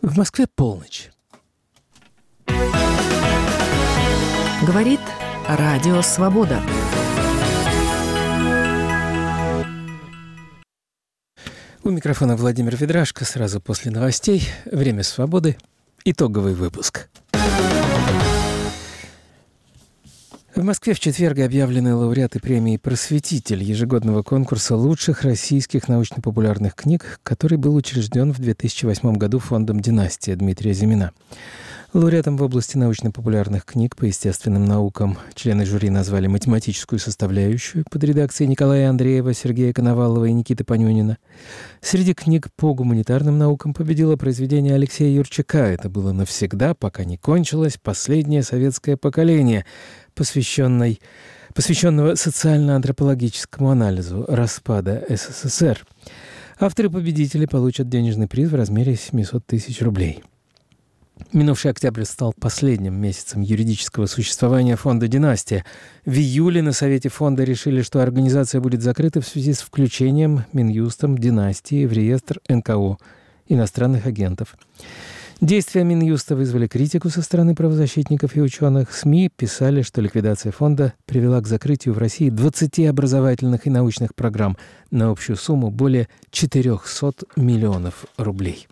В Москве полночь. Говорит Радио Свобода. У микрофона Владимир Ведрашко. Сразу после новостей. Время свободы. Итоговый выпуск. В Москве в четверг объявлены лауреаты премии «Просветитель» ежегодного конкурса лучших российских научно-популярных книг, который был учрежден в 2008 году фондом «Династия» Дмитрия Зимина. Лауреатом в области научно-популярных книг по естественным наукам члены жюри назвали математическую составляющую под редакцией Николая Андреева, Сергея Коновалова и Никиты Панюнина. Среди книг по гуманитарным наукам победило произведение Алексея Юрчака «Это было навсегда, пока не кончилось последнее советское поколение», посвященного социально-антропологическому анализу распада СССР. Авторы-победители получат денежный приз в размере 700 тысяч рублей. Минувший октябрь стал последним месяцем юридического существования фонда «Династия». В июле на Совете фонда решили, что организация будет закрыта в связи с включением Минюстом «Династии» в реестр НКО иностранных агентов. Действия Минюста вызвали критику со стороны правозащитников и ученых. СМИ писали, что ликвидация фонда привела к закрытию в России 20 образовательных и научных программ на общую сумму более 400 миллионов рублей.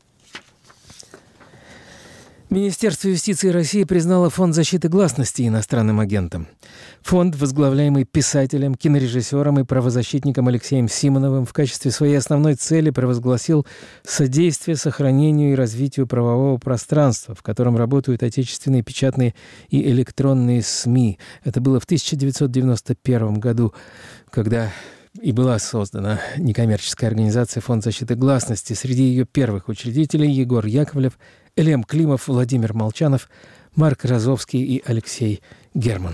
Министерство юстиции России признало Фонд защиты гласности иностранным агентом. Фонд, возглавляемый писателем, кинорежиссером и правозащитником Алексеем Симоновым, в качестве своей основной цели провозгласил содействие сохранению и развитию правового пространства, в котором работают отечественные печатные и электронные СМИ. Это было в 1991 году, когда и была создана некоммерческая организация «Фонд защиты гласности». Среди ее первых учредителей Егор Яковлев, Элем Климов, Владимир Молчанов, Марк Розовский и Алексей Герман.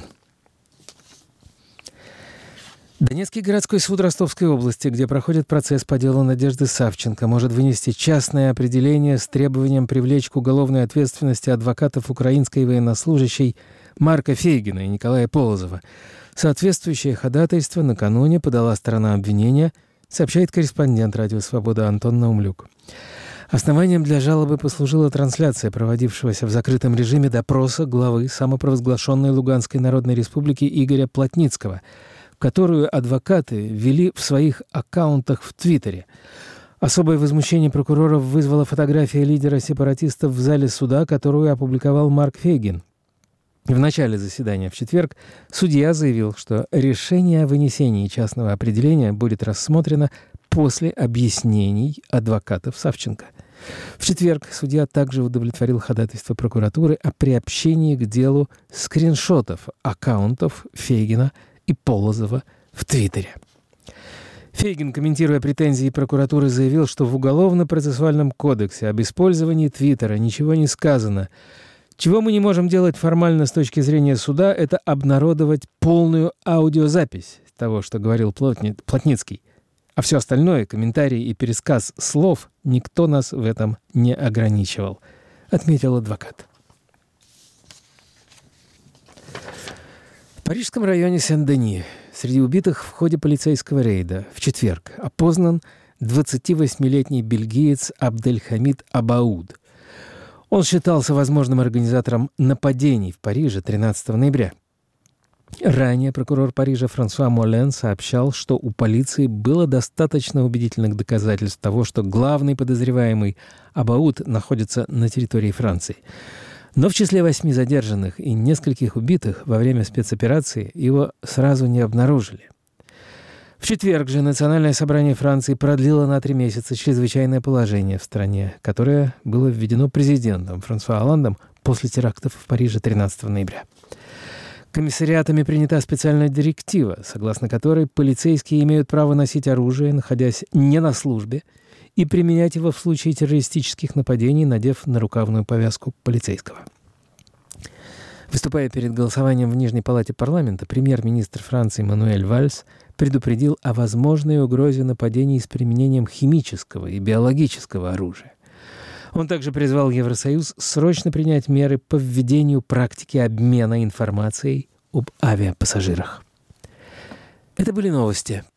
Донецкий городской суд Ростовской области, где проходит процесс по делу Надежды Савченко, может вынести частное определение с требованием привлечь к уголовной ответственности адвокатов украинской военнослужащей Марка Фейгина и Николая Полозова. Соответствующее ходатайство накануне подала сторона обвинения, сообщает корреспондент «Радио Свобода» Антон Наумлюк. Основанием для жалобы послужила трансляция проводившегося в закрытом режиме допроса главы самопровозглашенной Луганской Народной Республики Игоря Плотницкого, которую адвокаты ввели в своих аккаунтах в Твиттере. Особое возмущение прокуроров вызвала фотография лидера сепаратистов в зале суда, которую опубликовал Марк Фейгин. В начале заседания в четверг судья заявил, что решение о вынесении частного определения будет рассмотрено после объяснений адвокатов Савченко. В четверг судья также удовлетворил ходатайство прокуратуры о приобщении к делу скриншотов аккаунтов Фейгина и Полозова в Твиттере. Фейгин, комментируя претензии прокуратуры, заявил, что в Уголовно-процессуальном кодексе об использовании Твиттера ничего не сказано. Чего мы не можем делать формально с точки зрения суда, это обнародовать полную аудиозапись того, что говорил Плотницкий. А все остальное, комментарии и пересказ слов, никто нас в этом не ограничивал, отметил адвокат. В парижском районе Сен-Дени среди убитых в ходе полицейского рейда в четверг опознан 28-летний бельгиец Абдельхамид Абауд. Он считался возможным организатором нападений в Париже 13 ноября. Ранее прокурор Парижа Франсуа Молен сообщал, что у полиции было достаточно убедительных доказательств того, что главный подозреваемый Абауд находится на территории Франции. Но в числе 8 задержанных и нескольких убитых во время спецоперации его сразу не обнаружили. В четверг же Национальное собрание Франции продлило на 3 месяца чрезвычайное положение в стране, которое было введено президентом Франсуа Олландом после терактов в Париже 13 ноября. Комиссариатами принята специальная директива, согласно которой полицейские имеют право носить оружие, находясь не на службе, и применять его в случае террористических нападений, надев нарукавную повязку полицейского. Выступая перед голосованием в Нижней палате парламента, премьер-министр Франции Мануэль Вальс предупредил о возможной угрозе нападений с применением химического и биологического оружия. Он также призвал Евросоюз срочно принять меры по введению практики обмена информацией об авиапассажирах. Это были новости.